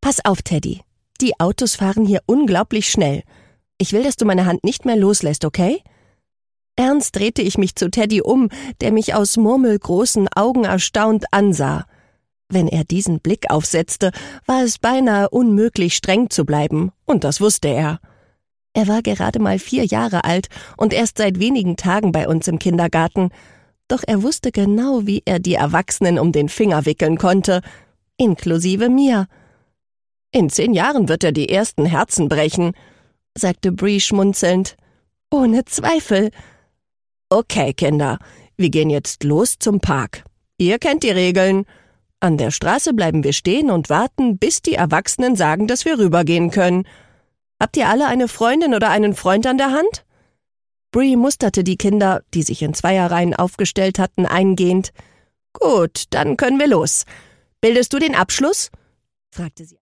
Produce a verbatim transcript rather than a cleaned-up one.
Pass auf, Teddy. Die Autos fahren hier unglaublich schnell. Ich will, dass du meine Hand nicht mehr loslässt, okay?« Ernst drehte ich mich zu Teddy um, der mich aus murmelgroßen Augen erstaunt ansah. Wenn er diesen Blick aufsetzte, war es beinahe unmöglich, streng zu bleiben, und das wusste er. Er war gerade mal vier Jahre alt und erst seit wenigen Tagen bei uns im Kindergarten, doch er wusste genau, wie er die Erwachsenen um den Finger wickeln konnte, inklusive mir. »In zehn Jahren wird er die ersten Herzen brechen«, sagte Bree schmunzelnd. »Ohne Zweifel.« »Okay, Kinder, wir gehen jetzt los zum Park. Ihr kennt die Regeln. An der Straße bleiben wir stehen und warten, bis die Erwachsenen sagen, dass wir rübergehen können. Habt ihr alle eine Freundin oder einen Freund an der Hand?« Bree musterte die Kinder, die sich in Zweierreihen aufgestellt hatten, eingehend. »Gut, dann können wir los. Bildest du den Abschluss?« fragte sie.